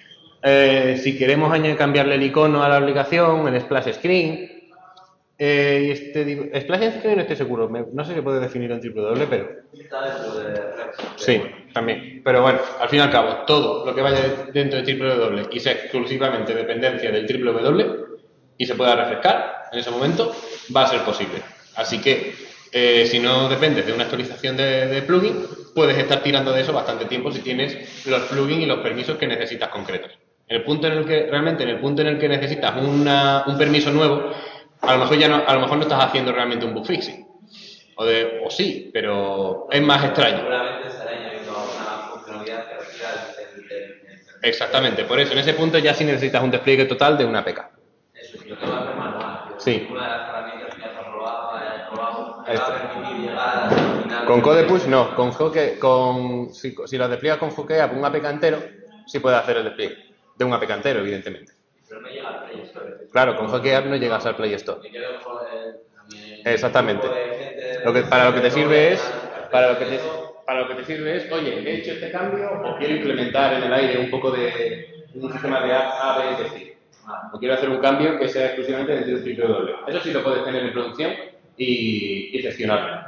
S1: Eh, si queremos añadir, cambiarle el icono a la aplicación, el splash screen, eh, y este splash screen no estoy seguro, me, no sé si puede definir en www, pero...
S5: Está dentro de Rex.
S1: Sí, también. Pero bueno, al fin y al cabo, todo lo que vaya dentro de www y sea exclusivamente dependencia del www y se pueda refrescar en ese momento, va a ser posible. Así que, eh, si no dependes de una actualización de, de plugin, puedes estar tirando de eso bastante tiempo si tienes los plugins y los permisos que necesitas concretos. En el punto en el que, realmente, en el punto en el que necesitas una, un permiso nuevo, a lo mejor ya no, a lo mejor no estás haciendo realmente un bug fixing. O, de, o sí, pero es más extraño.
S5: Seguramente estará añadiendo una funcionalidad que requiera el, el, el, el
S1: Exactamente, por eso en ese punto ya sí necesitas un despliegue total de una A P K.
S5: Eso es, lo tengo que hacer manual.
S1: Sí.
S5: Una de las herramientas que has aprobado, eh, probado, me
S1: Esto.
S5: va a permitir llegar hasta el final.
S1: Con CodePush no, con Hockey, con si, si lo despliegas con Hockey App un A P K entero, sí puedes hacer el despliegue de un A P K entero, evidentemente.
S5: Pero no llega al Play Store.
S1: Claro, con Hockey App no llegas al Play Store.
S5: Me quedo con el, también,
S1: Exactamente.
S5: un grupo de gente
S1: Lo que, para lo que te sirve es, para lo que te,
S5: eso,
S1: para lo que te sirve es, oye, he hecho este cambio o quiero implementar en el aire un poco de un sistema de A, B, es decir, o quiero hacer un cambio que sea exclusivamente dentro del www. Eso sí lo puedes tener en producción y, y gestionarlo.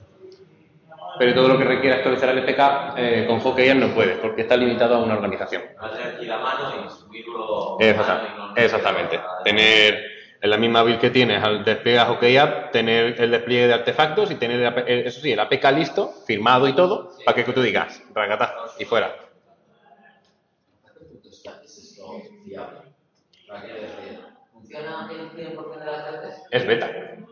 S1: Pero todo lo que requiera actualizar el P K eh, con Hockey App no puedes, porque está limitado a una organización.
S5: hacer aquí la mano y subirlo.
S1: Exactamente.
S5: mano y no-
S1: Exactamente. Tener en la misma build que tienes al despliegar Hockey App, tener el despliegue de artefactos y tener, el, el, eso sí, el A P K listo, firmado y todo, sí, para que tú digas, ragata, y fuera.
S3: ¿Hasta qué punto está, es esto fiable? ¿Para qué decir? ¿Funciona el cien por ciento de las veces?
S1: Es beta.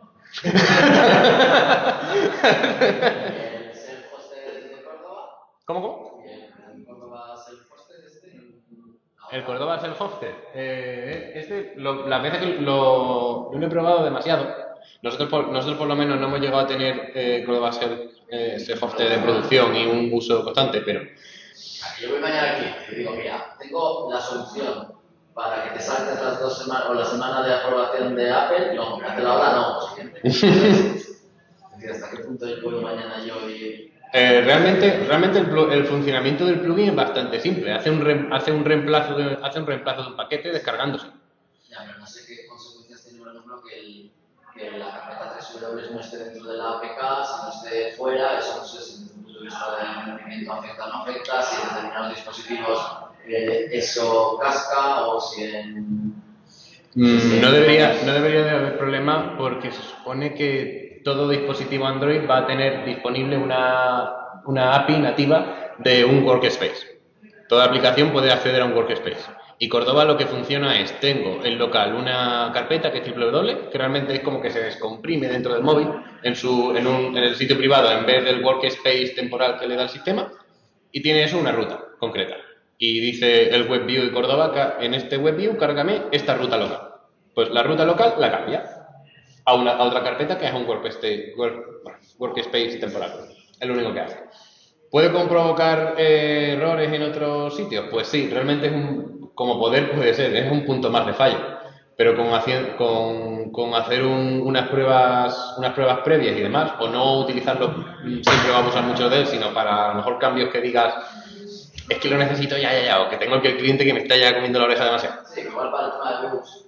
S3: ¿El self-hosted de Córdoba?
S1: ¿Cómo, cómo?
S3: ¿El Córdoba self-hosted este?
S1: El Córdoba self-hosted. Eh, este, lo, las veces que lo, lo he probado demasiado Nosotros por, nosotros por lo menos no hemos llegado a tener eh, Córdoba Self, eh, Self-Hosted de producción y un uso constante, pero...
S3: Yo voy mañana aquí y digo, mira, tengo la solución para que te saltes las dos semanas o la semana de aprobación de Apple, no, hazla ahora no, siguiente. Es decir, ¿hasta qué punto puedo mañana yo ir?
S1: Eh, realmente, realmente el, el funcionamiento del plugin es bastante simple. Hace un, re, hace un reemplazo de, hace un reemplazo de un paquete descargándose.
S3: Ya, pero no sé qué consecuencias tiene, por ejemplo, que, el, que la carpeta tres W no esté dentro de la A P K, si no esté fuera. Eso no sé si desde un punto de vista de rendimiento afecta o no afecta, si en determinados dispositivos eh, eso casca o si en...
S1: Mm,
S3: si
S1: no,
S3: en
S1: debería, no debería de haber problema porque se supone que todo dispositivo Android va a tener disponible una, una A P I nativa de un workspace. Toda aplicación puede acceder a un workspace. Y Córdoba lo que funciona es, tengo en local una carpeta que es triple W, que realmente es como que se descomprime dentro del móvil en, su, en, un, en el sitio privado en vez del workspace temporal que le da el sistema, y tiene eso una ruta concreta. Y dice el WebView de Córdoba, en este WebView cárgame esta ruta local. Pues la ruta local la cambia a, una, a otra carpeta que es un workspace, work, workspace temporal. Es lo único que hace. ¿Puede provocar eh, errores en otros sitios? Pues sí, realmente es un, como poder puede ser, es un punto más de fallo. Pero con, hacer, con, con hacer un, unas, pruebas, unas pruebas previas y demás, o no utilizarlo, siempre vamos a usar mucho de él, sino para a lo mejor cambios que digas, es que lo necesito ya, ya, ya, o que tengo aquí el cliente que me está ya comiendo la oreja demasiado.
S3: Sí, igual para el tema de bugs.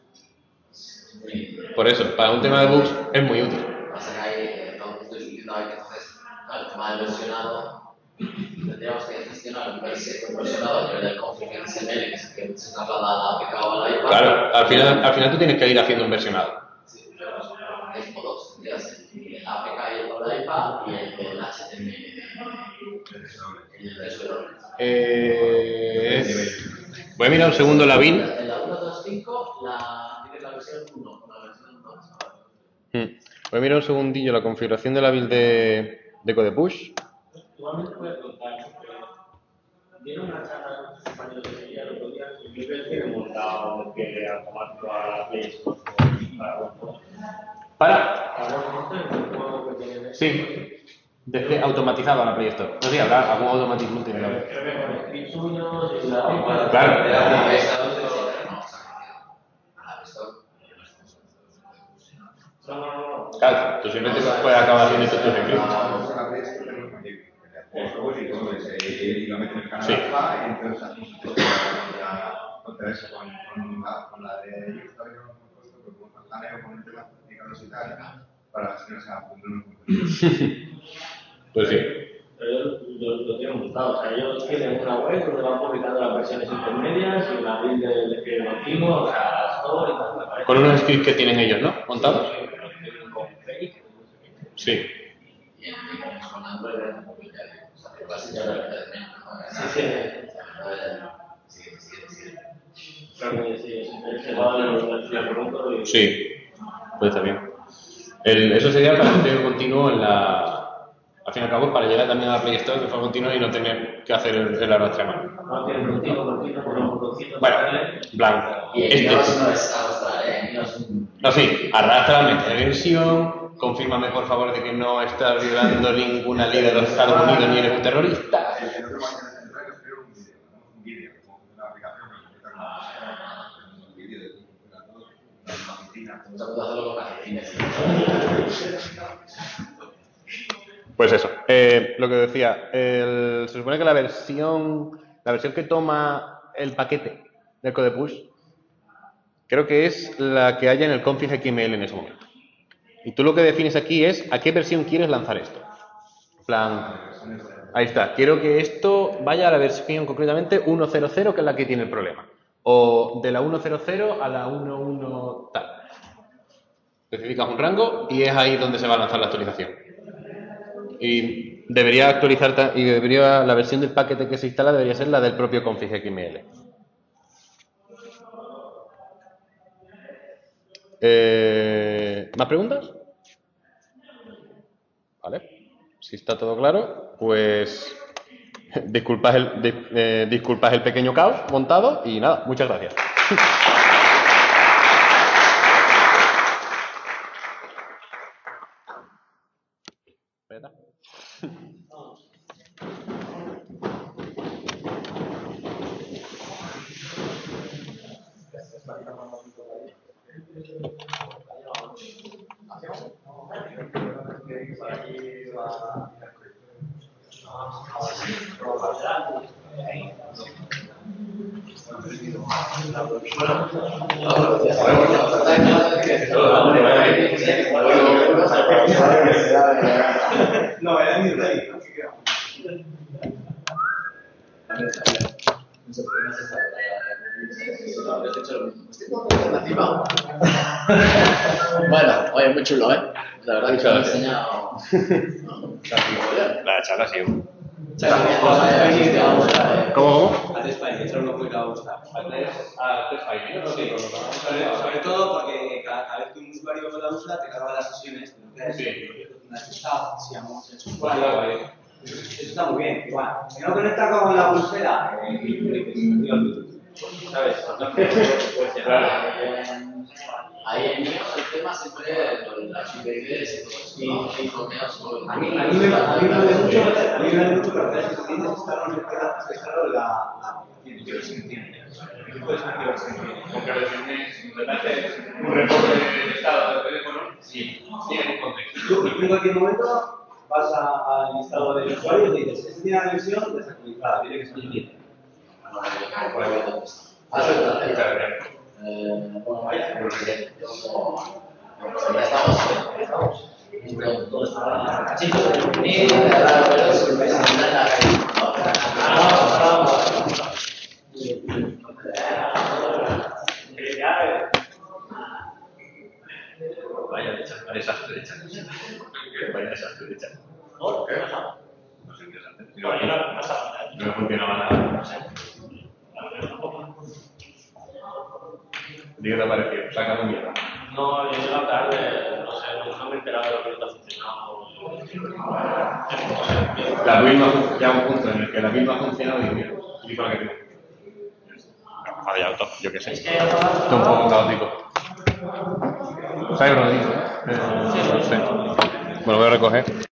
S1: Por eso, para un tema de bugs es muy útil.
S3: Pasa que ahí, eh, todo estoy diciendo ahí que entonces, claro, el tema del versionado, tendríamos que gestionar un versionado a nivel del config en X M L, que es el que se traslada a la A P K o a la iPad.
S1: Claro, al final, al final tú tienes que ir haciendo un versionado.
S3: Sí, pero hay como dos, tendrías el A P K y el de la iPad y el, el H T M L, el versionado.
S1: Eh, voy a mirar un segundo la build.
S3: En la uno punto dos punto cinco la, tienes la versión uno, con la versión uno.
S1: Hmm. Voy a mirar un segundillo la configuración de la build de, de CodePush.
S4: Igualmente puedes contar, dieron una charla con sus compañeros de sería el otro día y yo creo que he montado que automático a la Play Store para Windows.
S1: ¿Para?
S4: Para un juego que tiene...
S1: Sí. Desde automatizado a la Play Store. No sé, habrá algún automatismo tiene.
S4: Creo que con scripts suyos y la...
S1: Claro. Claro, tú siempre te puedes acabar haciendo esto tus scripts.
S2: Y lo meten en el canal
S1: Sí.
S2: alfa, y entonces hacemos contra eso con, con, la, con la de yo todavía no hemos puesto, pero con el paneo, con el tema de y tal, para gestionar esa función.
S1: Pues sí.
S4: Pero ellos lo, lo tienen montado, o sea, ellos tienen una web donde van publicando las versiones intermedias y la build del que continuo, o sea, todo y tal, me parece.
S1: Con unos scripts que tienen ellos, ¿no? Montados.
S4: Sí, pero tienen con fake, no sé qué.
S1: Sí.
S3: Y en con Android es complicado. O sea, que casi ya la
S4: Sí, sí.
S3: Sí, sí, sí.
S4: Claro que sí, se va a dar la pregunta y...
S1: Sí. Pues está bien. El, eso sería para el testeo continuo en la... Al fin y al cabo, para llegar también a la Play Store de forma continua y no tener que hacer el, el arrastre a mano.
S4: No tiene continuo, continuo, por un botoncito.
S1: Bueno, blanco.
S3: Y el
S1: Este.
S3: mío no es arrastrar, ¿eh? El mío es un...
S1: No, sí, arrastra, mete versión, confírmame por favor de que no estás violando ninguna ley de los Estados Unidos ni eres un terrorista.
S2: El otro máquina central es crear un vídeo, un vídeo, como una aplicación que un vídeo de todo, una oficina.
S3: Muchas veces hacerlo con paquetines.
S1: Pues eso, eh, lo que decía, el, se supone que la versión, la versión que toma el paquete del CodePush, creo que es la que haya en el config X M L en ese momento. Y tú lo que defines aquí es a qué versión quieres lanzar esto. En plan, ahí está, quiero que esto vaya a la versión concretamente uno punto cero punto cero, que es la que tiene el problema. O de la uno punto cero punto cero a la uno punto uno tal. Especificas un rango y es ahí donde se va a lanzar la actualización. Y debería actualizar, y debería, la versión del paquete que se instala debería ser la del propio config X M L. Eh, ¿Más preguntas? Vale. Si está todo claro, pues disculpas el, dis, eh, disculpas el pequeño caos montado y nada, muchas gracias. Espera.
S2: No, era mi rey.
S3: Bueno, oye, muy chulo, ¿eh? La verdad que
S1: Muchas
S3: me ha
S1: gracias.
S3: enseñado.
S1: La charla sí.
S3: ¿Cómo?
S1: ¿Cómo?
S6: Al Spine, eso no puede gustar.
S1: Ah, te falla, ¿no?
S6: Sí, sobre, sobre todo porque cada, cada vez que un usuario la usa, te carga las sesiones.
S1: Sí.
S6: Si llamamos el usuario, eso está muy bien. Igual, que no conecta con la pulsera, eh, ¿sabes?
S1: Claro.
S3: Ahí en mío el tema siempre con las I P Vs y todo eso. Y con
S2: A mí, a mí me a mí me vale mucho, a mí me vale mucho la verdad es que tienes que estar en la la aplicación, yo sí entiendo. Puedes ver que se entiende.
S1: Con que resumes, te hace un reporte del estado del teléfono, sí, tiene un contexto.
S2: Tú en cualquier momento vas a- al listado del usuario y dices, este tiene la versión desactualizada, tiene que ser bien.
S3: Ah, sí, verdad. Eh, bueno, vaya, porque ya estamos, ya estamos. Todo está chicos, y claro, pero es que me salen en la calle. Vamos, vamos.
S1: Vaya desastre de chat. Vaya desastre de chat.
S4: ¿Por qué?
S1: No sé, interesante.
S4: No, yo no pasaba nada.
S1: No me funcionaba nada.
S4: La verdad tampoco.
S1: ¿Qué te ha parecido? Sácame mierda.
S4: No, yo llego tarde, no sé, no me he enterado de lo que está funcionando.
S1: La build no ha funcionado. Ya un punto en el que la build no ha funcionado y mira, y para que tengo. Ha fallado todo, yo qué sé.
S4: Es que
S1: Esto es un poco caótico. ¿Sabes lo que digo? Eh, no sé. Bueno, voy a recoger.